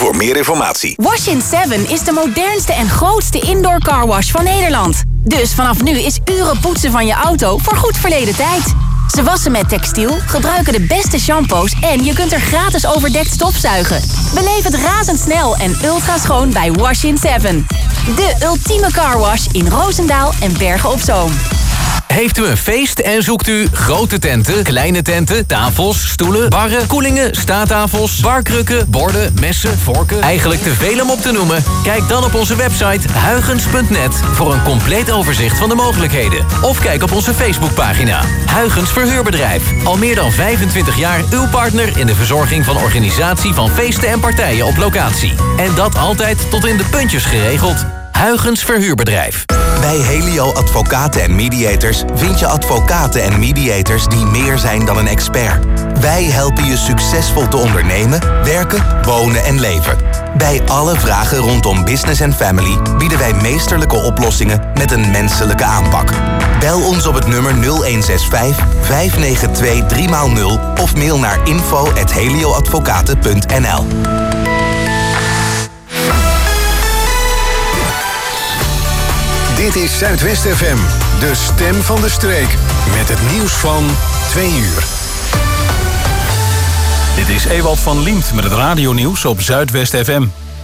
voor meer informatie. Wash-in 7 is de modernste en grootste indoor carwash van Nederland. Dus vanaf nu is uren poetsen van je auto voor goed verleden tijd. Ze wassen met textiel, gebruiken de beste shampoos en je kunt er gratis overdekt stofzuigen. Beleef het razendsnel en ultra schoon bij Wash-in 7. De ultieme carwash in Roosendaal en Bergen op Zoom. Heeft u een feest en zoekt u grote tenten, kleine tenten, tafels, stoelen, barren, koelingen, staattafels, barkrukken, borden, messen, vorken? Eigenlijk te veel om op te noemen? Kijk dan op onze website huygens.net voor een compleet overzicht van de mogelijkheden. Of kijk op onze Facebookpagina. Huygens Verhuurbedrijf. Al meer dan 25 jaar uw partner in de verzorging van organisatie van feesten en partijen op locatie. En dat altijd tot in de puntjes geregeld. Huygens Verhuurbedrijf. Bij Helio Advocaten en Mediators vind je advocaten en mediators die meer zijn dan een expert. Wij helpen je succesvol te ondernemen, werken, wonen en leven. Bij alle vragen rondom business en family bieden wij meesterlijke oplossingen met een menselijke aanpak. Bel ons op het nummer 0165 592 3x0 of mail naar info@helioadvocaten.nl. Dit is Zuidwest FM, de stem van de streek. Met het nieuws van 2 uur. Dit is Ewald van Liemt met het radionieuws op Zuidwest FM.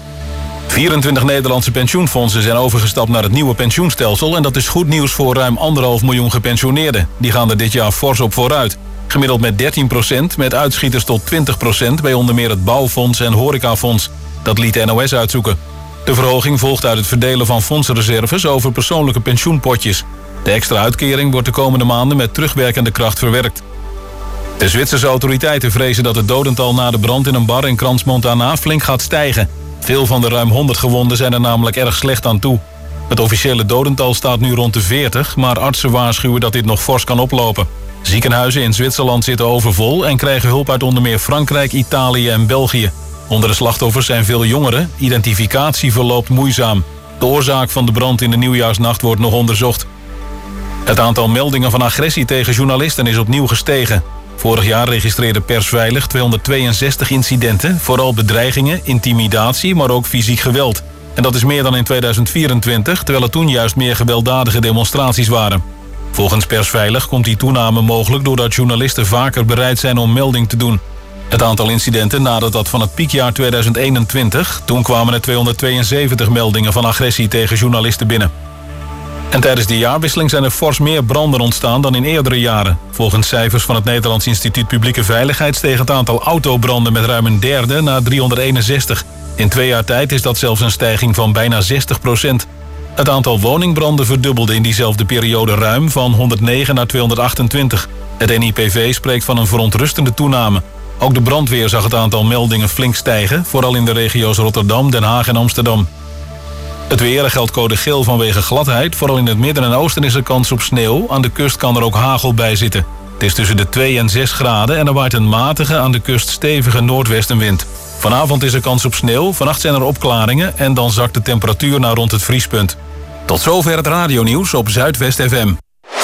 24 Nederlandse pensioenfondsen zijn overgestapt naar het nieuwe pensioenstelsel. En dat is goed nieuws voor ruim 1,5 miljoen gepensioneerden. Die gaan er dit jaar fors op vooruit. Gemiddeld met 13%, met uitschieters tot 20% bij onder meer het Bouwfonds en Horecafonds. Dat liet de NOS uitzoeken. De verhoging volgt uit het verdelen van fondsenreserves over persoonlijke pensioenpotjes. De extra uitkering wordt de komende maanden met terugwerkende kracht verwerkt. De Zwitserse autoriteiten vrezen dat het dodental na de brand in een bar in Crans-Montana flink gaat stijgen. Veel van de ruim 100 gewonden zijn er namelijk erg slecht aan toe. Het officiële dodental staat nu rond de 40, maar artsen waarschuwen dat dit nog fors kan oplopen. Ziekenhuizen in Zwitserland zitten overvol en krijgen hulp uit onder meer Frankrijk, Italië en België. Onder de slachtoffers zijn veel jongeren. Identificatie verloopt moeizaam. De oorzaak van de brand in de nieuwjaarsnacht wordt nog onderzocht. Het aantal meldingen van agressie tegen journalisten is opnieuw gestegen. Vorig jaar registreerde Persveilig 262 incidenten. Vooral bedreigingen, intimidatie, maar ook fysiek geweld. En dat is meer dan in 2024, terwijl er toen juist meer gewelddadige demonstraties waren. Volgens Persveilig komt die toename mogelijk doordat journalisten vaker bereid zijn om melding te doen. Het aantal incidenten nadert dat van het piekjaar 2021. Toen kwamen er 272 meldingen van agressie tegen journalisten binnen. En tijdens de jaarwisseling zijn er fors meer branden ontstaan dan in eerdere jaren. Volgens cijfers van het Nederlands Instituut Publieke Veiligheid steeg het aantal autobranden met ruim een derde naar 361. In 2 jaar tijd is dat zelfs een stijging van bijna 60%. Het aantal woningbranden verdubbelde in diezelfde periode ruim van 109 naar 228. Het NIPV spreekt van een verontrustende toename. Ook de brandweer zag het aantal meldingen flink stijgen, vooral in de regio's Rotterdam, Den Haag en Amsterdam. Het weer geldt code geel vanwege gladheid. Vooral in het midden en oosten is er kans op sneeuw. Aan de kust kan er ook hagel bij zitten. Het is tussen de 2 en 6 graden en er waait een matige, aan de kust stevige noordwestenwind. Vanavond is er kans op sneeuw, vannacht zijn er opklaringen en dan zakt de temperatuur naar rond het vriespunt. Tot zover het radionieuws op Zuidwest FM.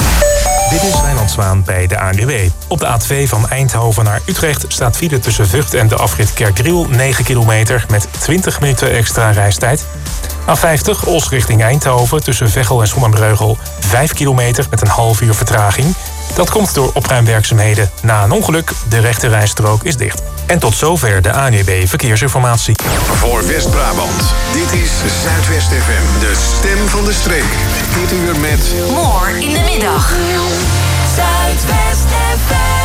Dit is Wijnand Zwaan bij de ANWB. Op de A2 van Eindhoven naar Utrecht staat file tussen Vught en de afrit Kerkdriel 9 kilometer met 20 minuten extra reistijd. A50 Os richting Eindhoven tussen Veghel en Zonnebreugel 5 kilometer met een half uur vertraging. Dat komt door opruimwerkzaamheden na een ongeluk. De rechte rijstrook is dicht. En tot zover de ANWB Verkeersinformatie. Voor West-Brabant, dit is Zuidwest FM, de stem van de streek. Dit uur met... More in de middag. Zuidwest FM.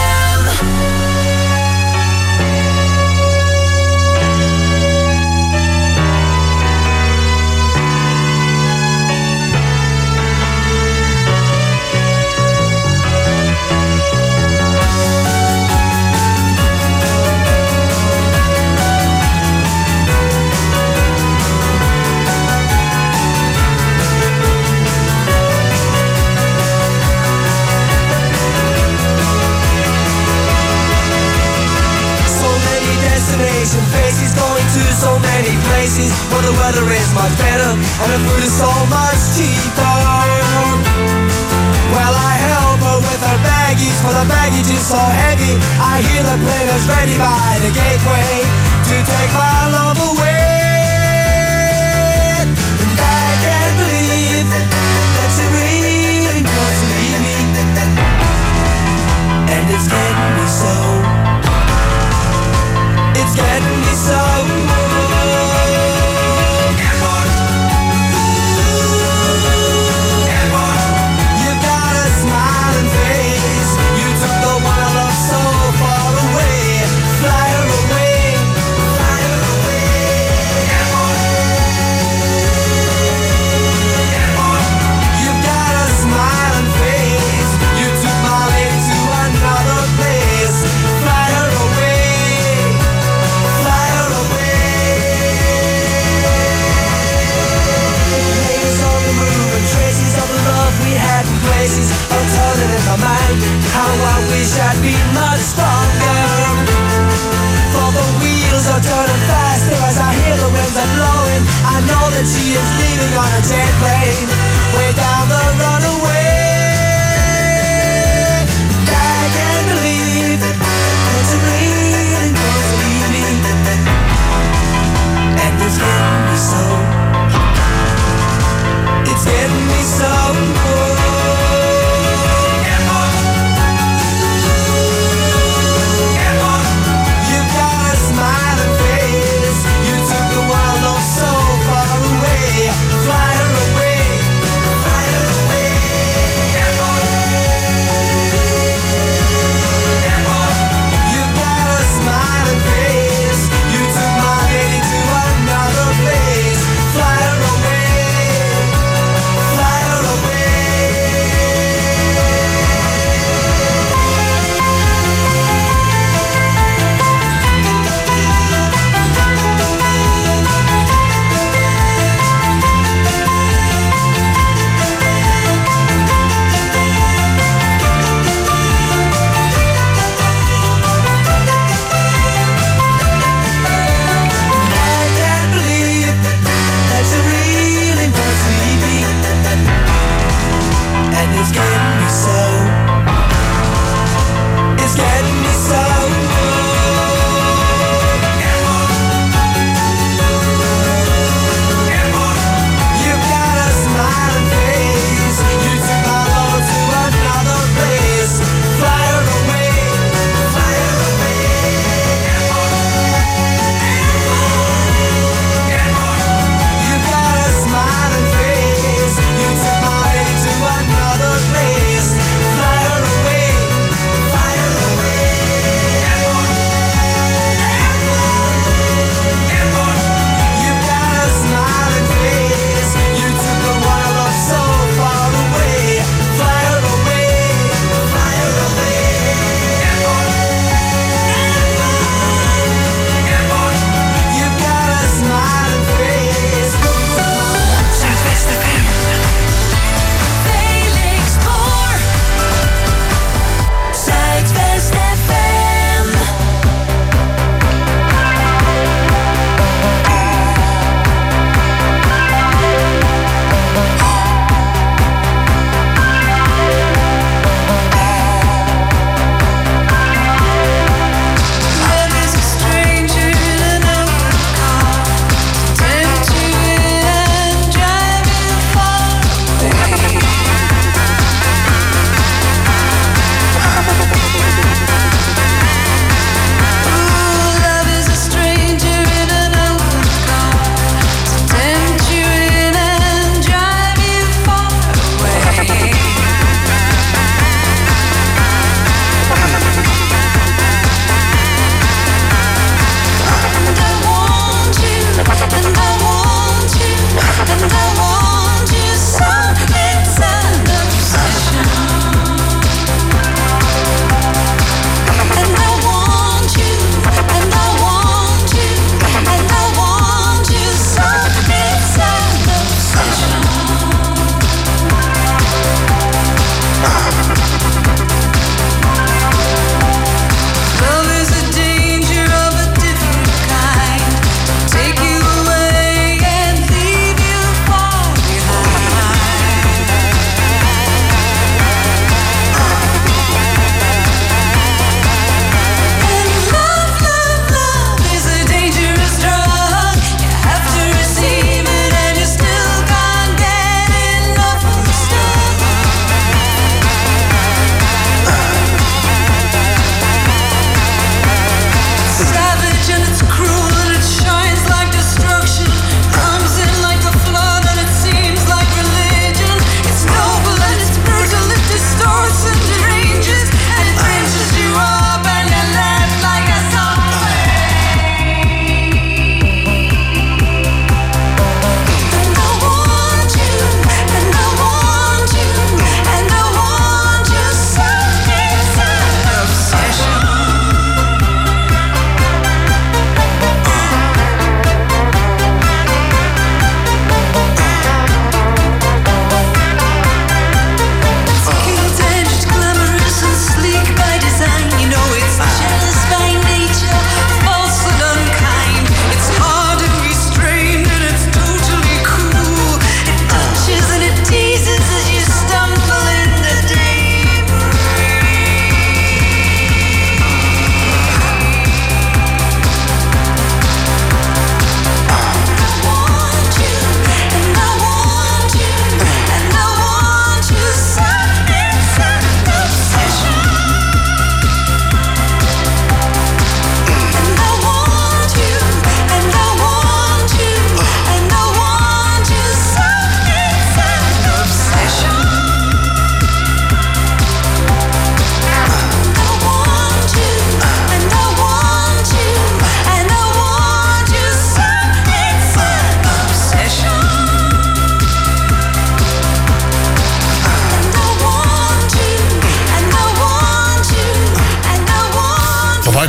Faces going to so many places where the weather is much better and the food is so much cheaper. Well, I help her with her baggage, for the baggage is so heavy. I hear the players ready by the gateway to take my love away. a jet plane, way down the runaway. I can't believe it's a bleeding close to me, and it's getting me so. It's getting me so good. You've got a smiling face. You took the world off so far away. Fly her away.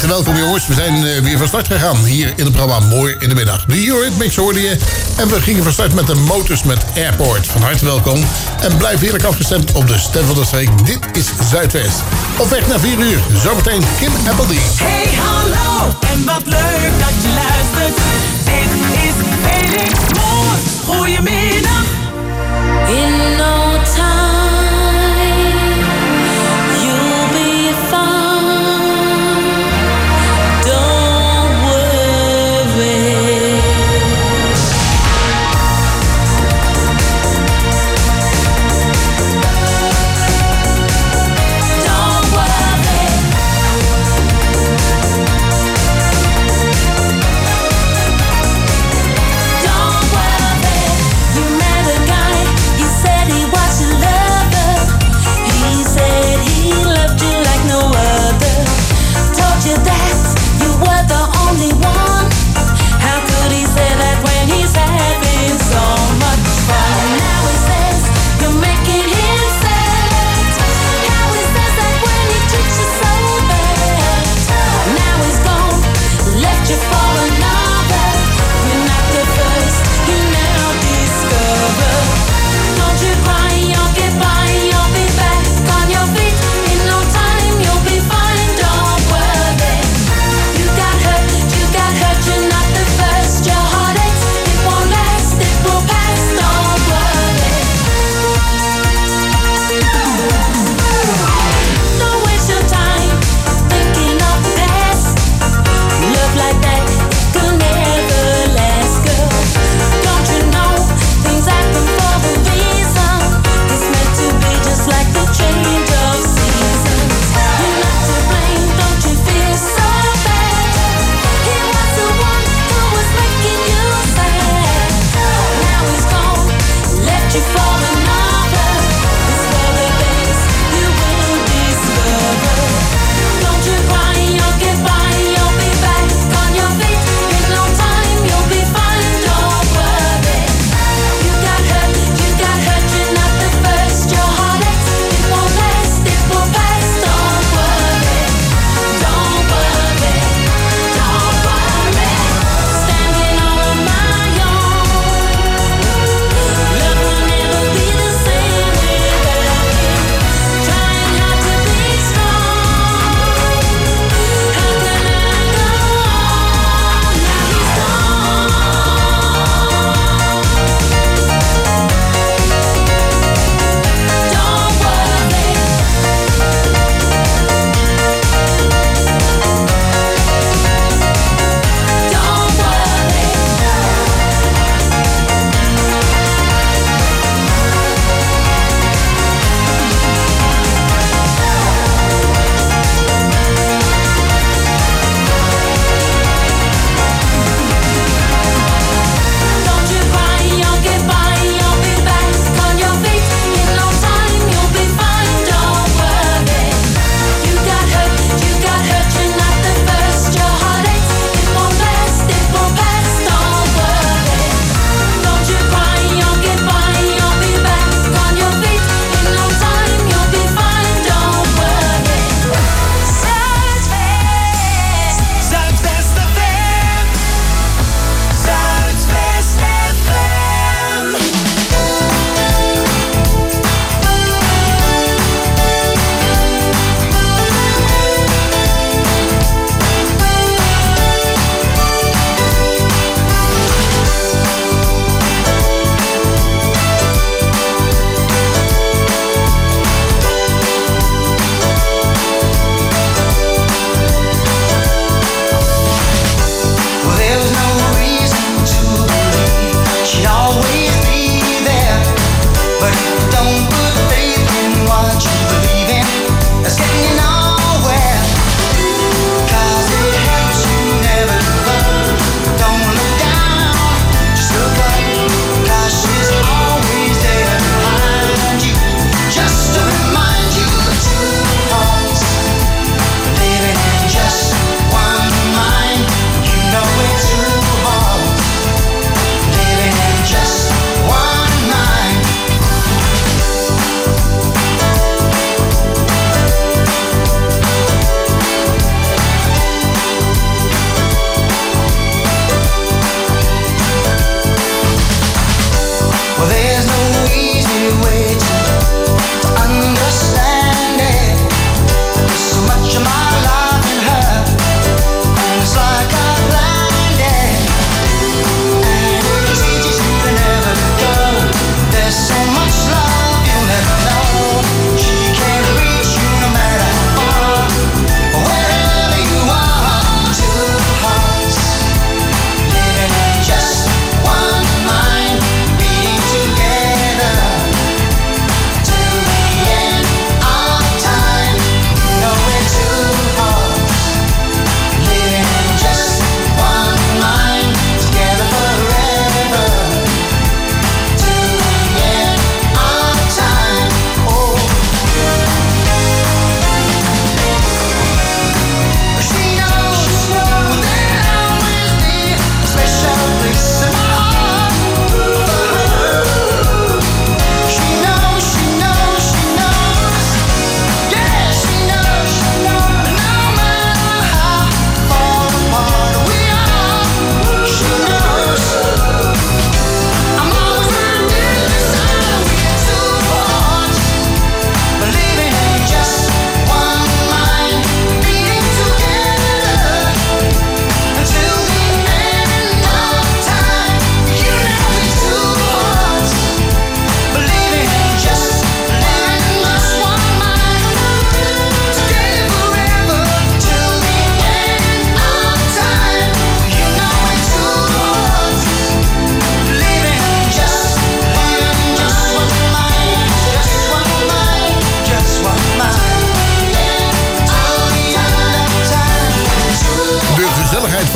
harte welkom jongens. We zijn weer van start gegaan hier in het programma Mooi in de Middag. De Eurythmics hoorde je. En we gingen van start met de Motors met Airport. Van harte welkom. En blijf heerlijk afgestemd op de stem van de streek. Dit is Zuidwest. Op weg naar 4 uur. Zometeen Kim Appleby. Hey hallo, en wat leuk dat je luistert. Dit is Felix Moore. Goedemiddag. In no time, you'll be fine. Don't worry. Don't worry.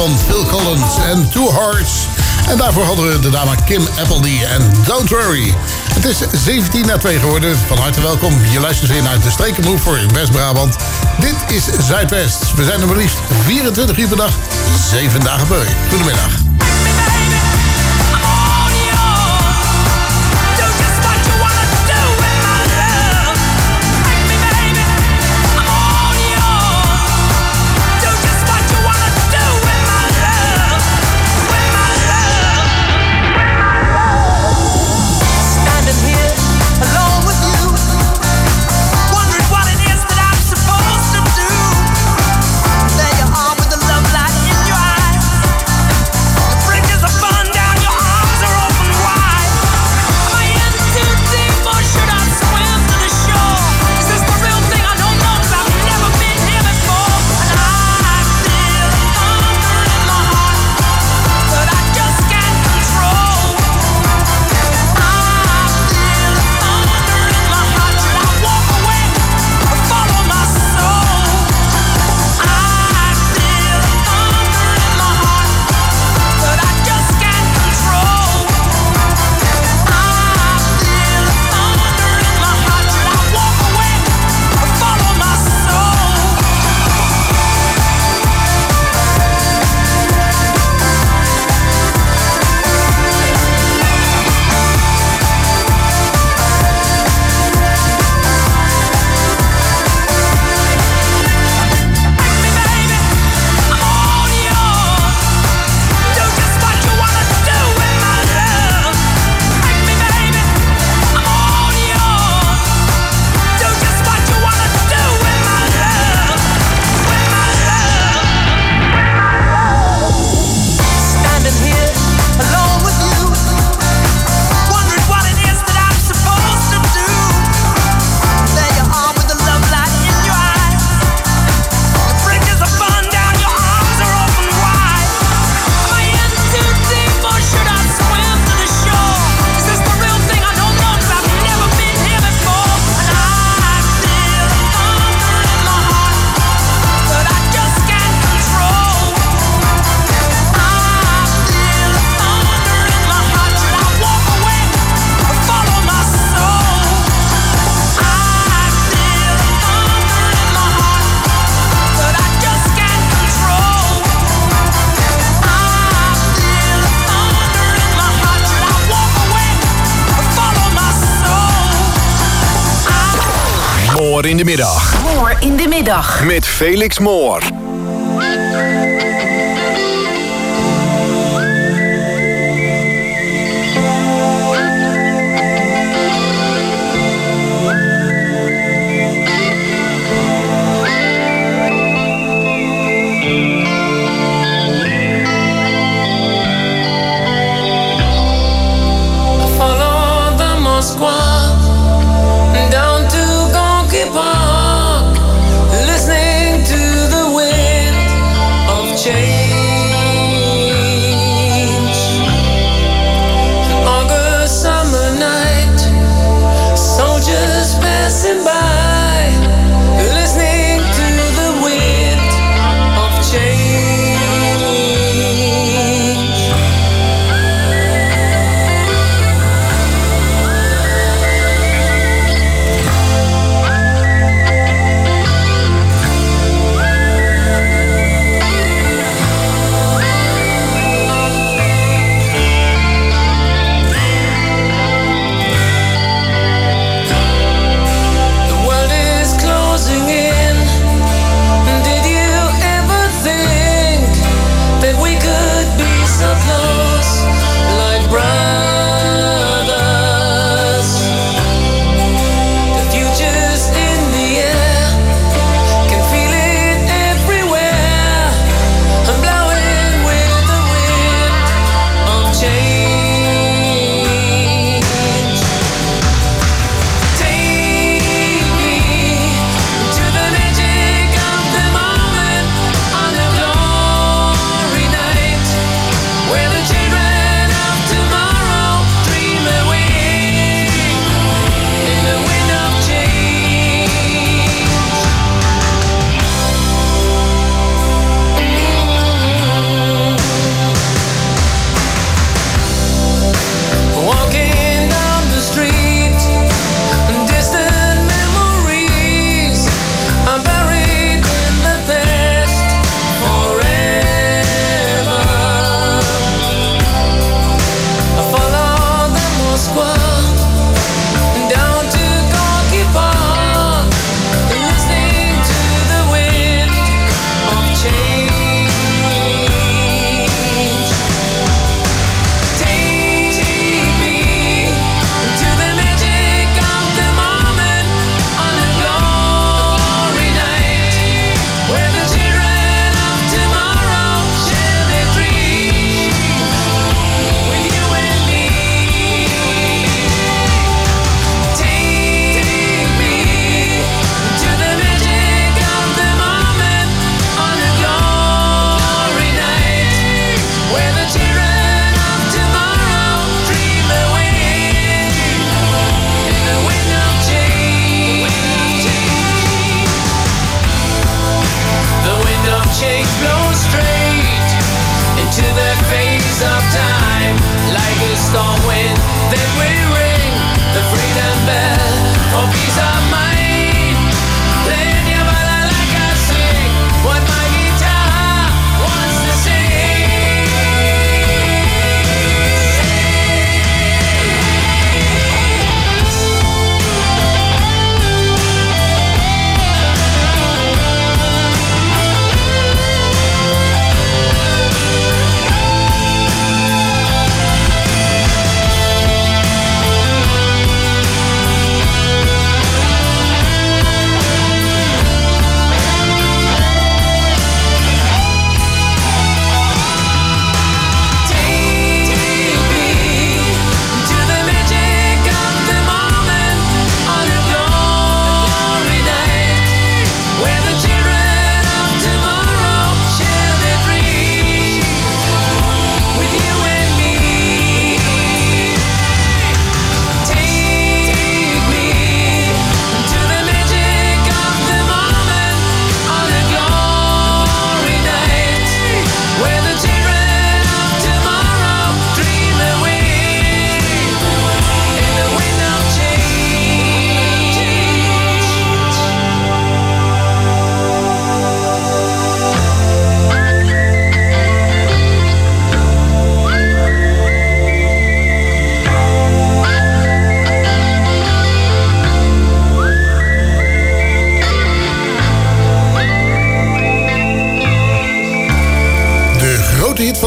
van Phil Collins en Two Hearts. En daarvoor hadden we de dame Kim Appleby en Don't Worry. Het is 17:02 geworden. Van harte welkom. Je luistert weer naar de Strekenmove voor West-Brabant. Dit is Zuidwest. We zijn er maar liefst 24 uur per dag, 7 dagen per week. Goedemiddag. In de middag. Moor in de middag. Met Felix Moor. Follow the Moskwa down to Gonky Park, listening to the wind of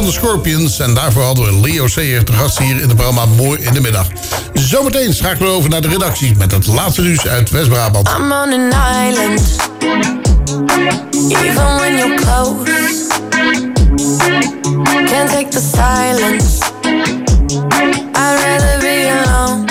de Scorpions. En daarvoor hadden we Leo Sayer te gast hier in het programma Mooi in de Middag. Zometeen schakelen we over naar de redactie met het laatste nieuws uit West-Brabant. I'm on an island, even when you're close. Can't take the silence, I'd rather be alone.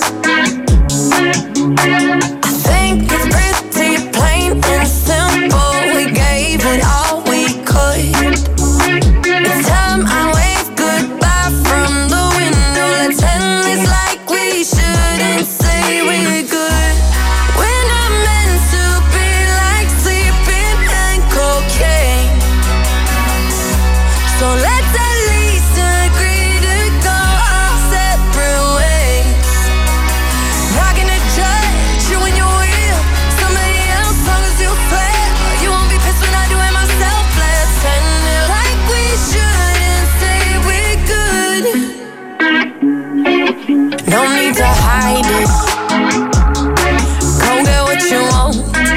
I think it's pretty plain and simple, we gave it all we could. It's time I wave goodbye from the window. Let's end this like we shouldn't say we're good. We're not meant to be like sleeping and cocaine. So let's at least agree to go our separate ways. Not gonna judge you when you're real. Somebody else, long as you flare. You won't be pissed when I do it myself. Let's end it like we shouldn't say we're good. No need to hide it. Go get what you want.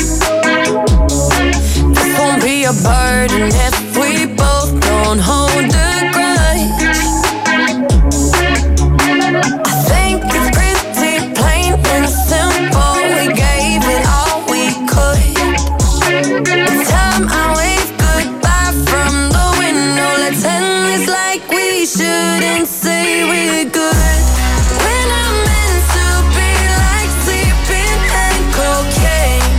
This won't be a burden if we both don't hold a grudge. I think it's pretty plain and simple, we gave it all we could. It's time I wave goodbye from the window. Let's end this like we shouldn't say we're good. We're not meant to be like sleeping and cocaine.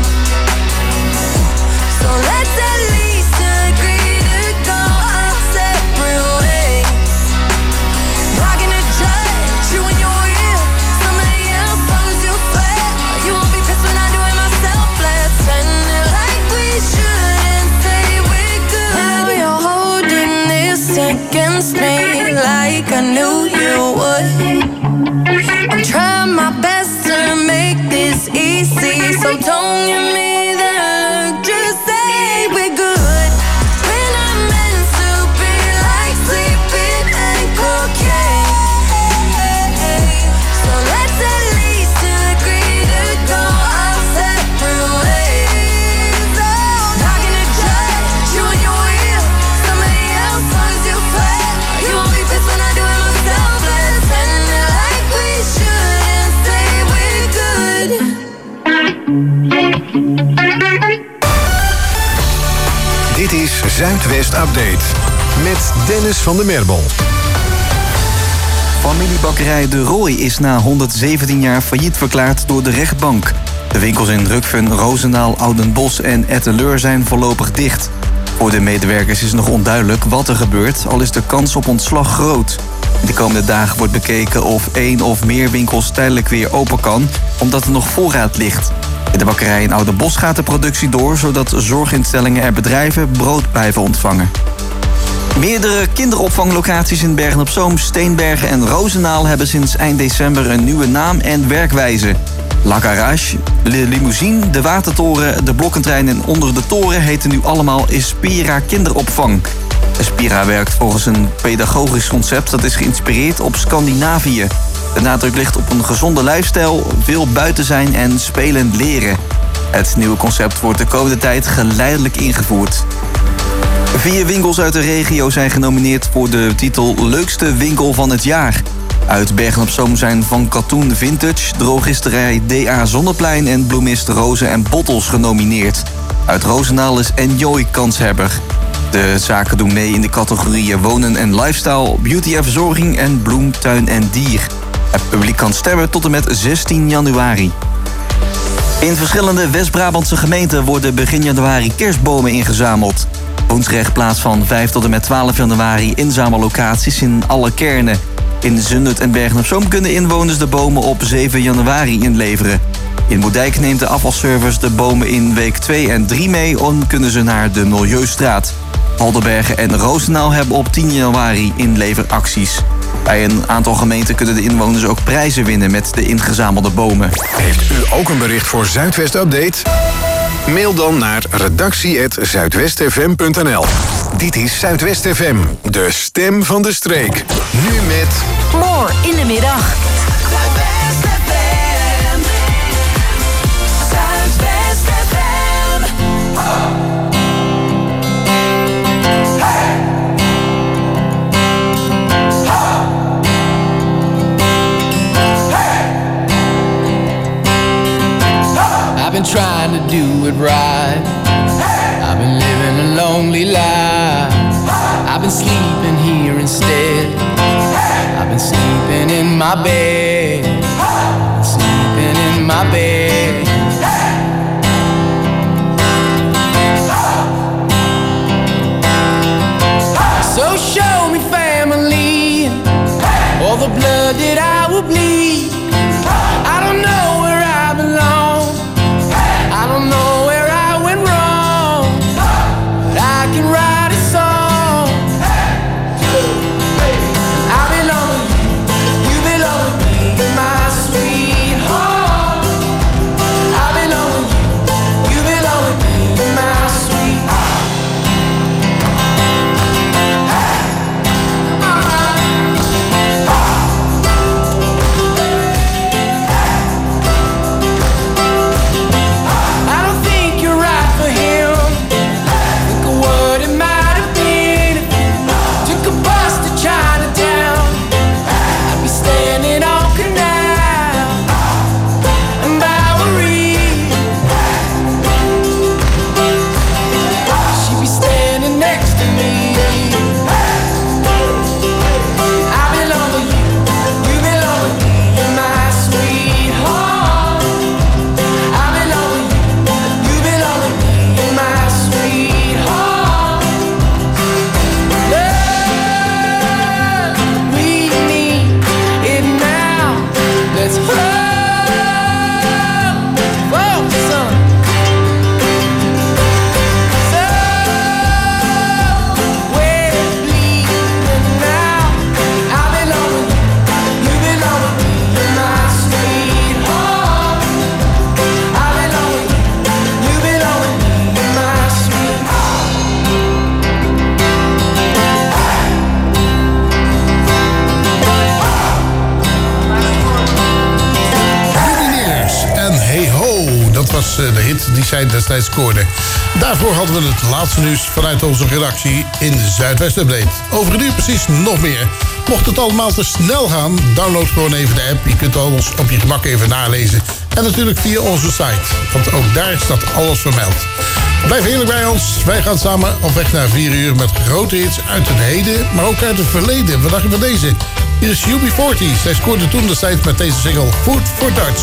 So let's at least agree to go our separate ways. Not gonna judge you when you're real. Somebody else, long as you flare. You won't be pissed when I do it myself. Let's end it like we shouldn't say we're good. Now you're holding this against me like I knew you would. I'm trying my best to make this easy, so don't give me that look, just say we're good. We're not meant to be like sleeping and cocaine. So let's at least agree to go our separate ways. Not gonna judge you when you're real. Somebody else, long as you flare. You won't be pissed when I do it myself. Let's end it like we shouldn't say we're good. Dit is Zuidwest Update met Dennis van der Merbel. Familiebakkerij De Roy is na 117 jaar failliet verklaard door de rechtbank. De winkels in Drukven, Roosendaal, Oudenbosch en Etteleur zijn voorlopig dicht. Voor de medewerkers is nog onduidelijk wat er gebeurt, al is de kans op ontslag groot. De komende dagen wordt bekeken of 1 of meer winkels tijdelijk weer open kan, omdat er nog voorraad ligt. In de bakkerij in Oudenbosch gaat de productie door, zodat zorginstellingen en bedrijven brood blijven ontvangen. Meerdere kinderopvanglocaties in Bergen-op-Zoom, Steenbergen en Roosendaal hebben sinds eind december een nieuwe naam en werkwijze. La Garage, de Limousine, de Watertoren, de Blokkentrein en Onder de Toren heten nu allemaal Espira Kinderopvang. Espira werkt volgens een pedagogisch concept dat is geïnspireerd op Scandinavië. De nadruk ligt op een gezonde lifestyle, veel buiten zijn en spelend leren. Het nieuwe concept wordt de komende tijd geleidelijk ingevoerd. 4 winkels uit de regio zijn genomineerd voor de titel Leukste Winkel van het Jaar. Uit Bergen-op-Zoom zijn Van Katoen Vintage, drogisterij DA Zonneplein en bloemist Rozen en Bottels genomineerd. Uit Roosendaal is Enjoy kanshebber. De zaken doen mee in de categorieën wonen en lifestyle, beauty en verzorging en bloem, tuin en dier. Het publiek kan stemmen tot en met 16 januari. In verschillende West-Brabantse gemeenten worden begin januari kerstbomen ingezameld. Woensrecht plaats van 5 tot en met 12 januari inzamellocaties in alle kernen. In Zundert en Bergen-op-Zoom kunnen inwoners de bomen op 7 januari inleveren. In Moerdijk neemt de afvalservice de bomen in week 2 en 3 mee en kunnen ze naar de Milieustraat. Valdenbergen en Roosendaal hebben op 10 januari inleveracties. Bij een aantal gemeenten kunnen de inwoners ook prijzen winnen met de ingezamelde bomen. Heeft u ook een bericht voor Zuidwest Update? Mail dan naar redactie@zuidwestfm.nl. Dit is Zuidwest FM, de stem van de streek. Nu met... More in de middag. Zuidwest FM. Zuidwest FM. do it right. I've been living a lonely life. I've been sleeping here instead. I've been sleeping in my bed. Sleeping in my bed. So show me family, all the blood that I will bleed. I don't know where I belong. I don't know where I went wrong. But I can write a song. I belong with you, you belong with me, my sweetheart. I belong with you, you belong with me, my sweetheart. De hit die zij destijds scoorde. Daarvoor hadden we het laatste nieuws vanuit onze redactie in Zuidwest Update. Over een uur precies nog meer. Mocht het allemaal te snel gaan, download gewoon even de app. Je kunt alles op je gemak even nalezen. En natuurlijk via onze site, want ook daar staat alles vermeld. Blijf heerlijk bij ons. Wij gaan samen op weg naar 4 uur met grote hits uit het heden, maar ook uit het verleden. Wat dacht je van deze? Hier is UB40. Zij scoorde toen destijds met deze single Food for Dutch.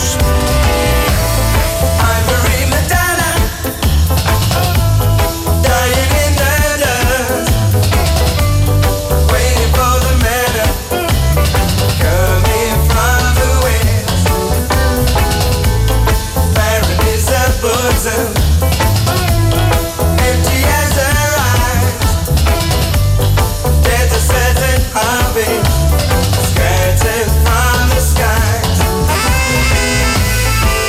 Empty as her eyes, there's a certain harvest skirting from the skies.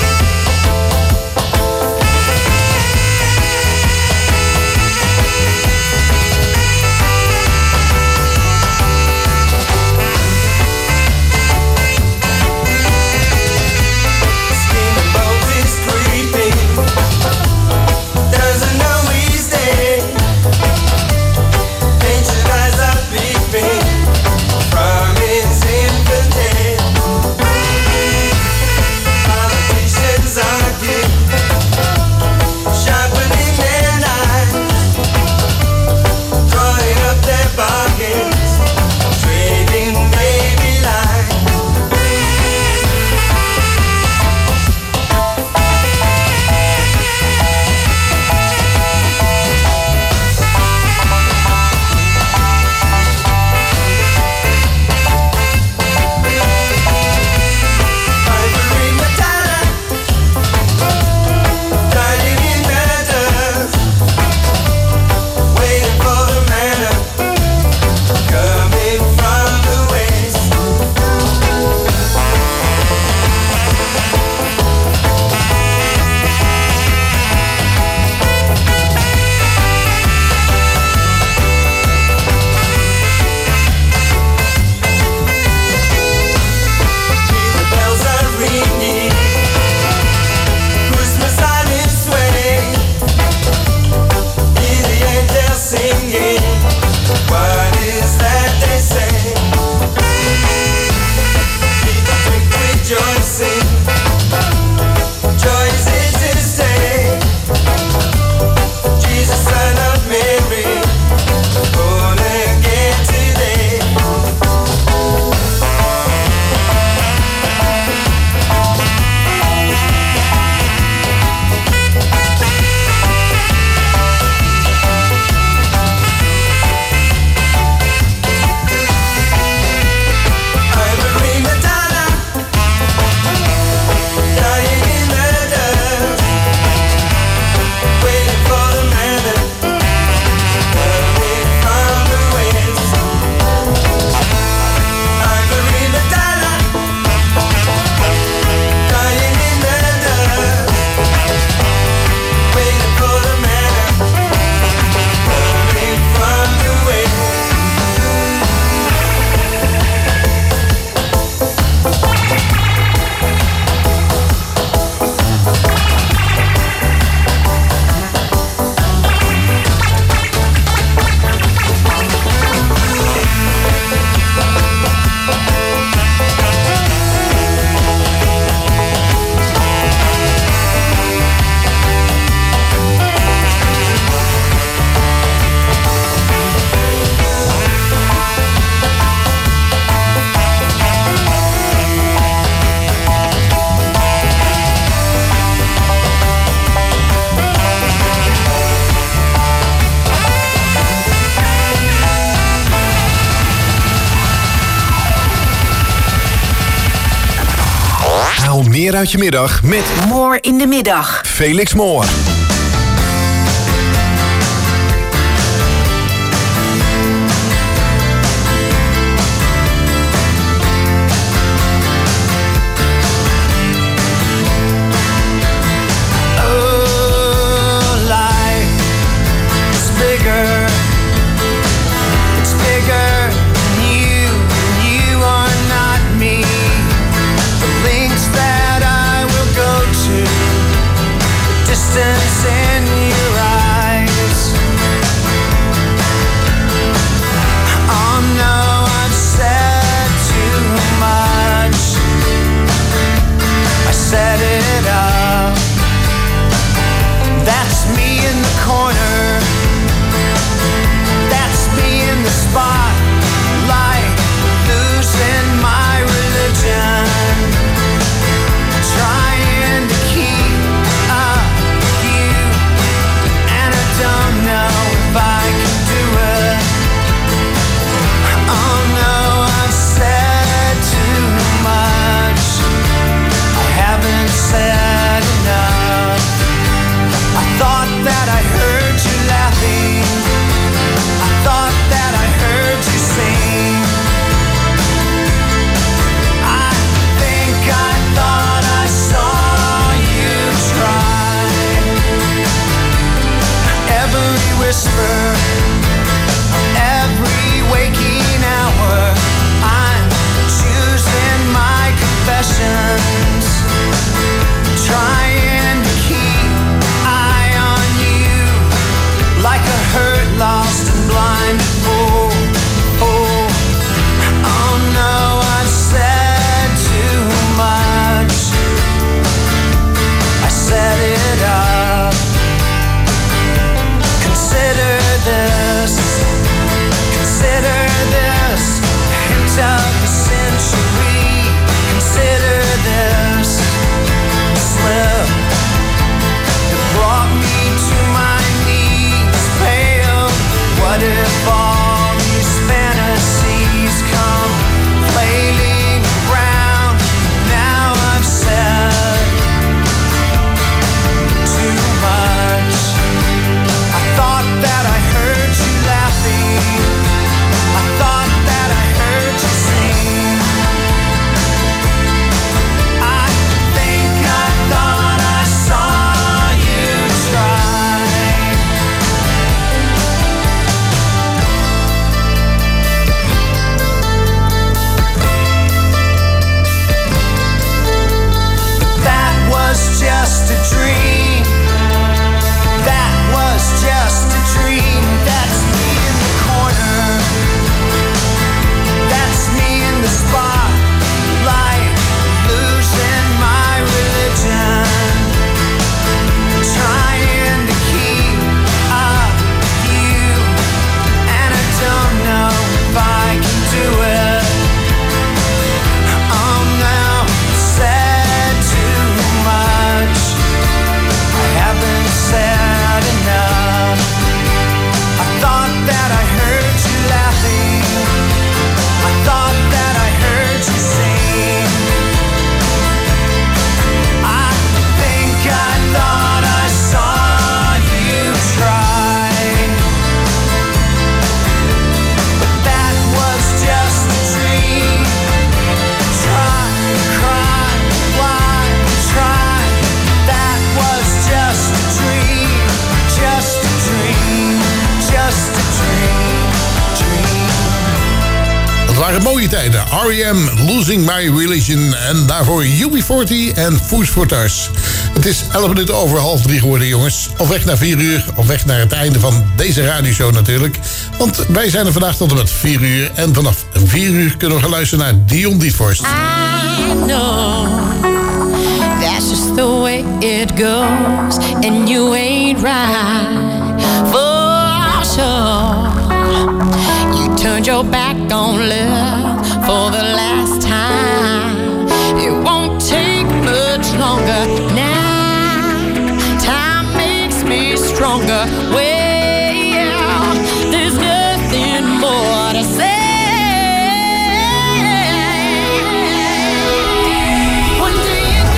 Haal meer uit je middag met More in de middag. Felix Moore. Distance in your eyes. Oh no, I've said too much. I set it up. That's me in the corner. That's me in the spotlight, losing my religion, trying to keep up. Don't know if I can do it. Oh no, I've said too much. I haven't said enough. I thought that I heard you laughing. I thought that I heard you sing. I think I thought I saw you try. Every whisper, every waking hour, I'm choosing my confessions, trying to keep eye on you, like a hurt, lost and blind fool. Oh no, I've said too much. I set it up. Consider this, hint of the century. Consider this slip that brought me to my knees, pale. What if all these fantasies come flailing around? Now I've said too much. I thought that I heard you laughing. I thought that I heard you sing. I think I thought I saw you try. But that was just a dream. That was just a dream. That's me in the corner. That's me in the spotlight, losing my religion, trying to keep up you, and I don't know if I can do it. Oh no, said too much. I haven't said enough. I thought that I heard you laughing. I thought that I heard you sing. I think I thought I saw you try. But that was just a dream. Try, cry, why try? That was just a dream, just a dream, just a dream. Dat waren mooie tijden. R.E.M. Losing My Religion. En daarvoor UB40 en Foo Fighters. Het is 11 minuten over 2:30 geworden, jongens. Op weg naar 4 uur. Op weg naar het einde van deze radioshow natuurlijk. Want wij zijn er vandaag tot en met 4 uur. En vanaf 4 uur kunnen we gaan luisteren naar Dion Dietvorst. I know that's just the way it goes, and you ain't right for sure. You turned your back on love for the last time. It won't take much longer now. Time makes me stronger. Well, there's nothing more to say. One day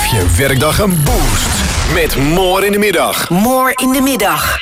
je werkdag een boost. Met More in de middag. More in de middag.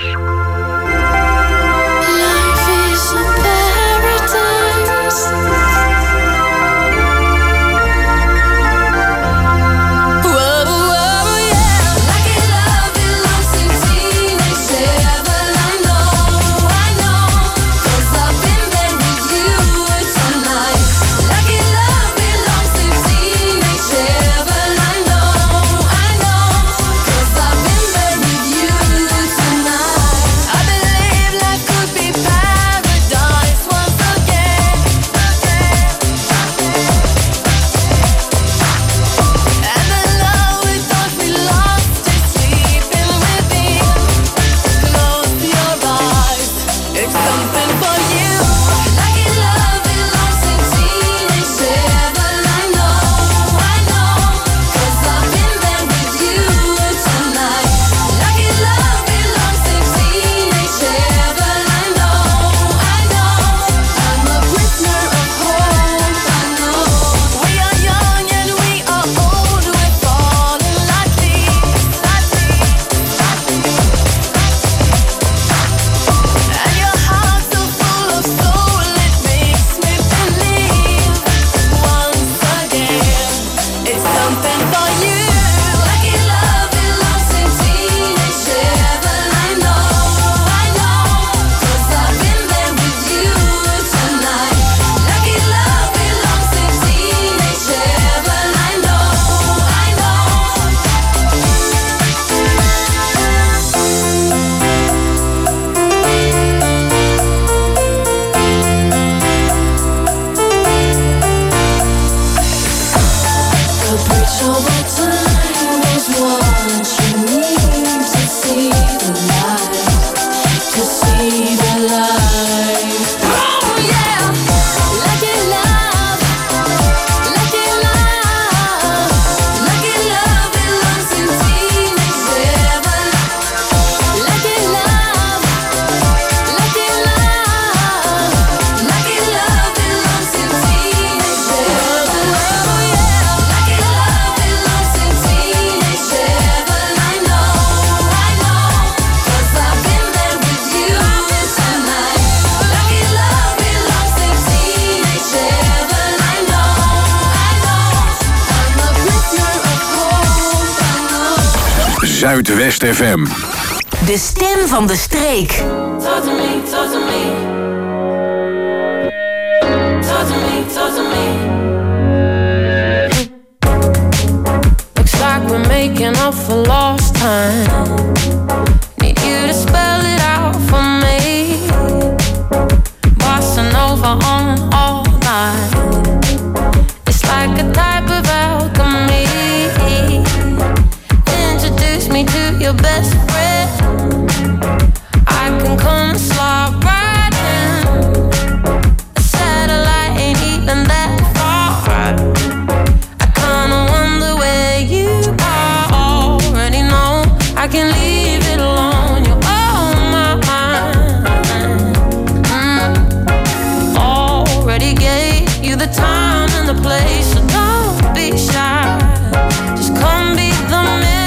Zuidwest FM. De stem van de streek. Talk to me, talk to me. Talk to me, talk to me. Looks like we're making up for lost time. Need you to spell it out for me. Bossa Nova on all night. It's like a type of alchemy. Introduce me to your best friend. I can come slide right in. A satellite ain't even that far. I kinda wonder where you are. Already know I can leave it alone. You're on my mind. Already gave you the time and the place, so don't be shy. Just come be the man.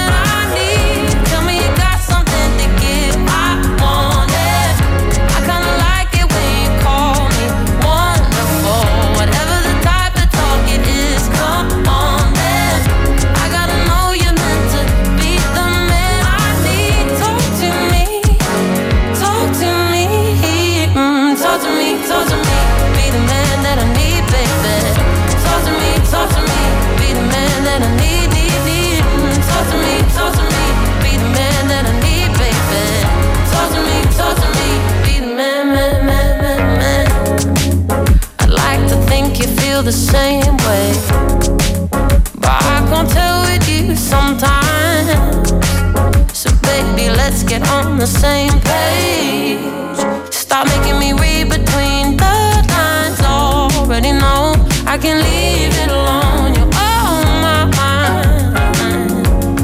The same way, but I can't tell with you sometimes. So baby, let's get on the same page. Stop making me read between the lines. Already know I can leave it alone. You're on my mind.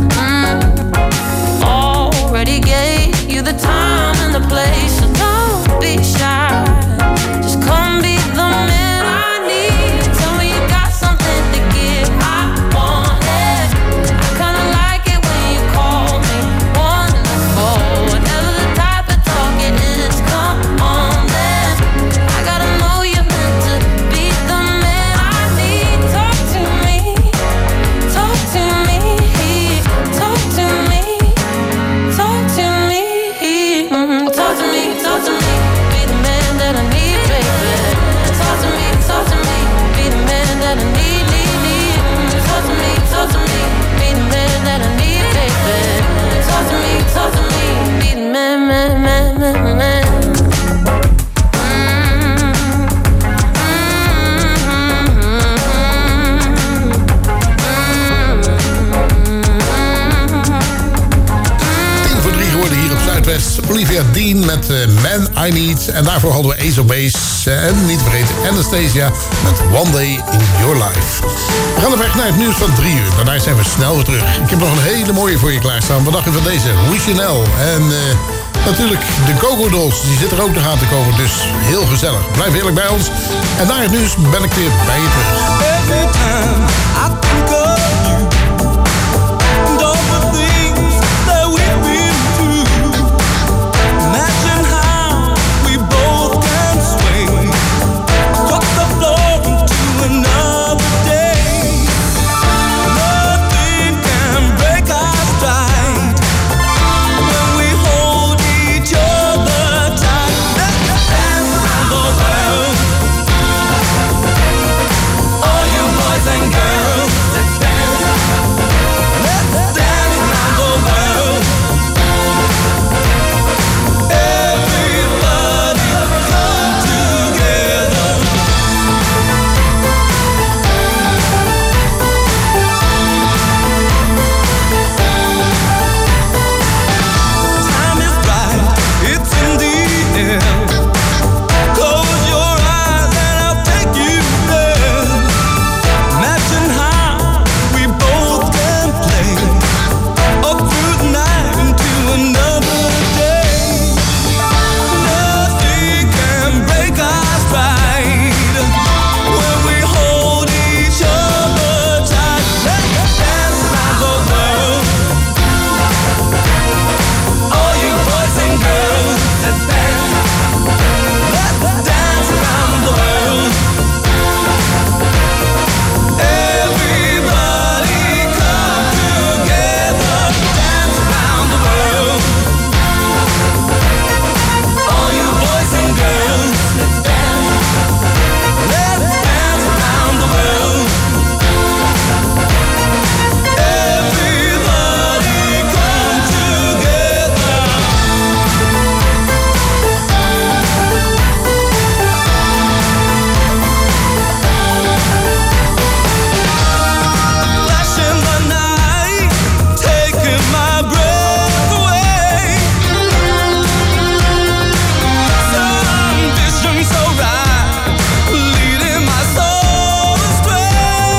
Already gave you the time and the place, so don't be shy. Just come be the man I need. Tell me you got something to give. I want it. I kinda Gloria Dean met Man I Need. En daarvoor hadden we Ace of Base. En niet vergeten Anastasia met One Day in Your Life. We gaan op weg naar het nieuws van 3 uur. Daarna zijn we snel weer terug. Ik heb nog een hele mooie voor je klaarstaan. Wat dacht je van deze? Louis Chanel. En natuurlijk de Go-Go Dolls. Die zitten er ook nog aan te komen. Dus heel gezellig. Blijf heerlijk bij ons. En na het nieuws ben ik weer bij je terug. Every time I think of you and all the things that we've been through, imagine how we both can sway across the floor into another day. Nothing can break our stride when we hold each other tight. Let's dance around the world. All you boys and girls, let's dance. Let's dance around the world. Everybody come together. Time is right, it's in the air. Close your eyes and I'll take you there. Imagine how we both can play up through the night into another day. Nothing can break our stride when we hold each other tight. Let's dance around the world. All you boys and girls, let's dance. Let's dance around the world. Everybody come together, dance around the world. All you boys and girls, let's dance. Let's dance around the world. Everybody come together. Flash in the night, taking my breath away. Some vision so right, leading my soul astray.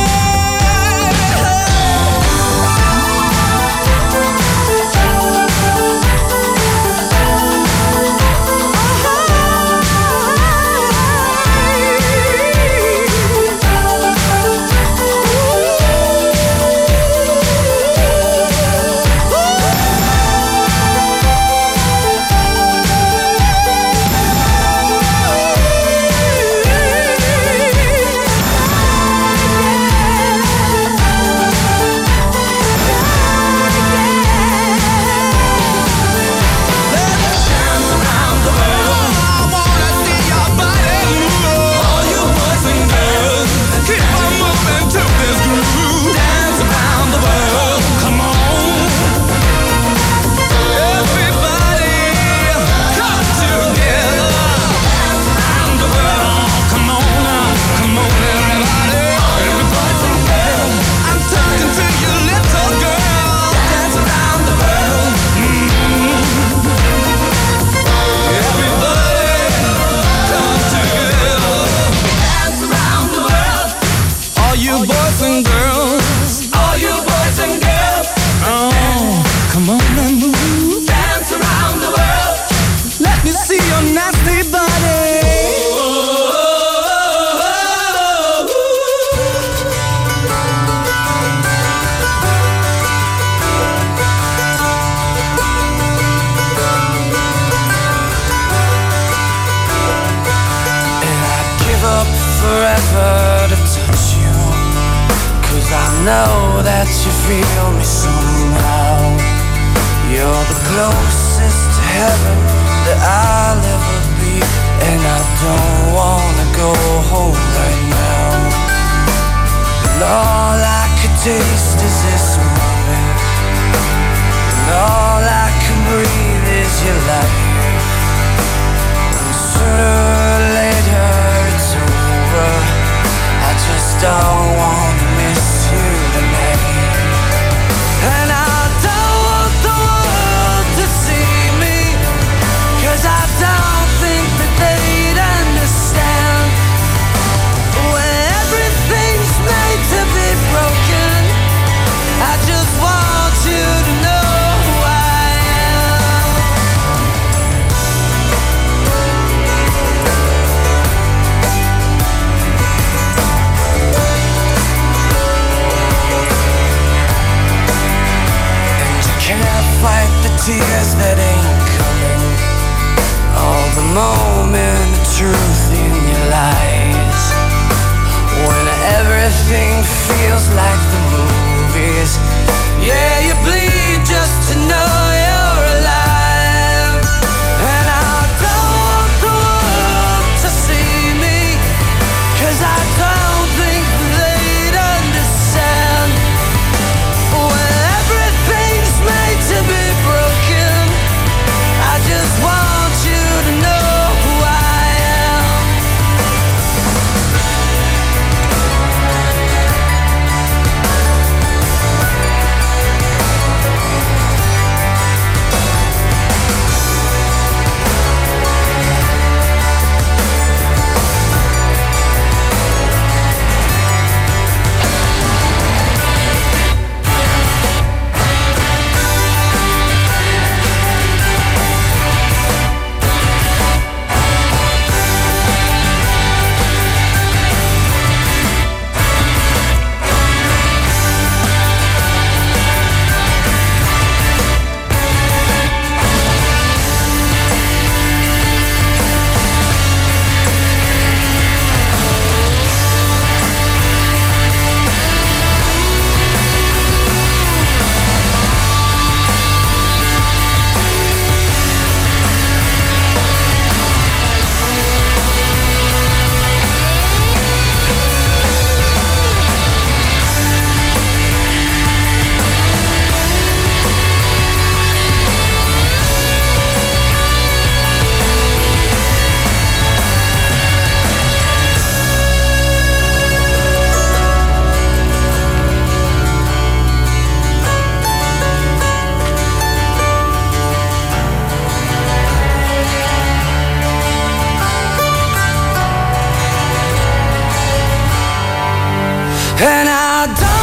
All you boys and girls, all you boys and girls, oh, come on and move, dance around the world. Let me see your nasty body. And I'd give up forever to touch you, 'cause I know that you feel me somehow. You're the closest to heaven that I'll ever be, and I don't wanna go home right now. And all I could taste is this moment, and all I can breathe is your light. And sooner or later it's over, I just don't wanna miss you tonight. And I don't want the world to see me And I don't